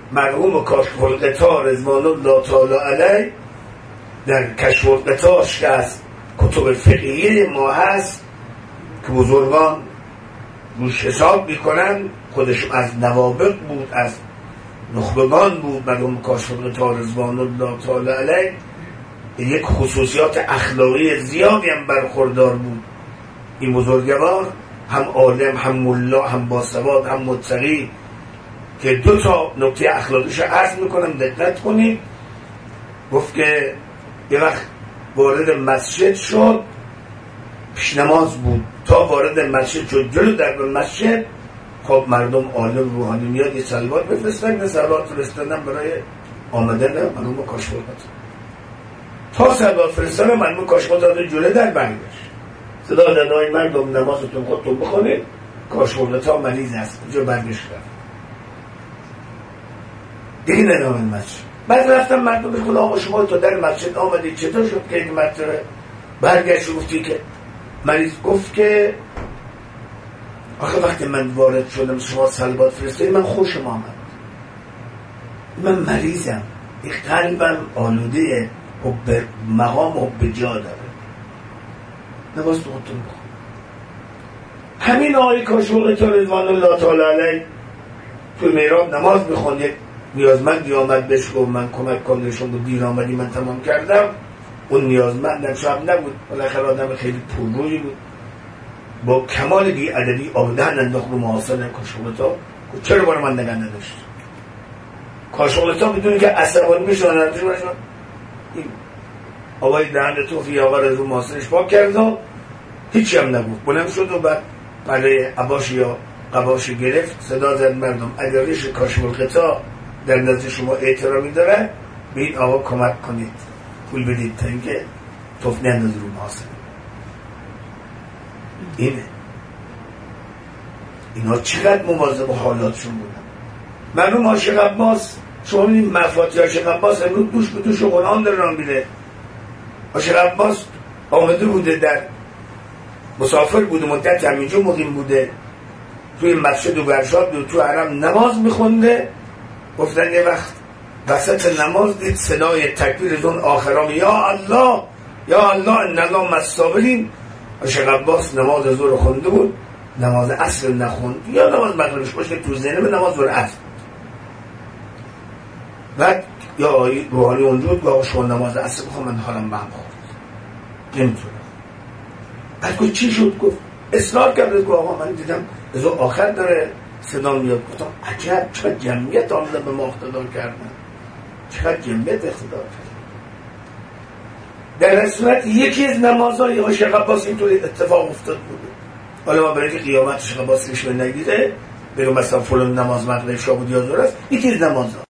مرحوم کاشف الغطا رضوان الله تعالی علیه در کشف الغطاش که از کتب فقهی ما هست که بزرگان روش حساب میکنن، خودش از نوابق بود، از نخبگان بود، مرحوم کاشف الغطا رضوان الله تعالی علیه، یک خصوصیات اخلاقی زیادی هم برخوردار بود. این بزرگوار هم عالم، هم ملا، هم باسواد، هم متقی، که دو تا نکته اخلاقیش عرض میکنم دقت کنید. گفت که یه وقت وارد مسجد شد، پیش نماز بود، تا وارد مسجد شد جلو در مسجد، خب مردم عالم روحانی میاد یه صلوات بفرستن، یه صلوات فرستادن برای آمدن مرحوم کاشف الغطا. تا صلوات فرستادن مرحوم کاشف الغطا جلو در برگشت، صدا داد آی مردم نمازتون خودتون بخونید، کاشف الغطا مریض است، اینجا برگشت رفت. دیگه ندامن مسجد. بعد رفتم مردم بخونه آقا شما تا در مسجد آمدید چطور شد که این مرتبه برگشت گفتی که مریض؟ گفت که آخه وقتی من وارد شدم شما صلوات فرستادید من خوشم آمد، من مریضم، این قلبم آلوده حب مقام حب جا داره، نماز تو خودتون بخون. همین آقای کاشف الغطا رضوان الله تعالی علیه تو میراب نماز میخوند، یک نیازمندی آمد بهش گفت من کمک کنم، شما دیر آمدی من تمام کردم. اون نیازمندم شاید نبود، بالاخره آدم خیلی پررویی بود، با کمال بی‌ادبی آدم انداخت رو محاسن کاشف الغطا. چرا برای من نگه نداشت؟ کاشف الغطا بدون که عصبانی بشه این آقای دهن توفی آقا رو محاسنش پاک کرد و هیچی هم نگفت، بلند شد و بعد برای عباش یا قباش گرفت، صدا زد مردم اگر ریش کاشف الغطا در نزد شما احترامی داره به این آقا کمک کنید، پول بدید تا اینکه توف نندازه رو محاسن. اینا چقدر مواظب حالاتشون بودن. معلوم عاشق عباس، شما ببینید مفاتیح عاشق عباس امروز دوش به دوش قرآن داره راه میره. عاشق عباس آمده بوده، در مسافر بوده، مدت همینجا مقیم بوده، توی مسجد و برشاد و تو حرم نماز میخونده. گفتن یه وقت وسط نماز دید صدای تکبیر از اون آخرام یا الله یا الله ان الله مع الصابرین. عاشق عباس نماز ظهر خونده بود، نماز عصر نخوند، یا نماز مغربش باشه تو ذهن به نماز ظهر عصر. بعد یا روحانی اونجا گفت شما نماز عصر بخون، من حالم به هم خورد نمیتونم. بعد گفت چی شد؟ گفت اصرار کرد، گفت آقا من دیدم از اون آخر داره صدا میاد. گفتم عجب چقدر جمعیت آمده به ما اقتدار کردن، چقدر جمعیت اقتدار کردن. در صورت یکی از نمازهای عاشق عباس اینطور اتفاق افتاد بوده. حالا ما برای که قیامت عاشق عباس نگیره بگم مثلا فلان نماز مغرب شاه بود یا ظهر است، یکی از نمازها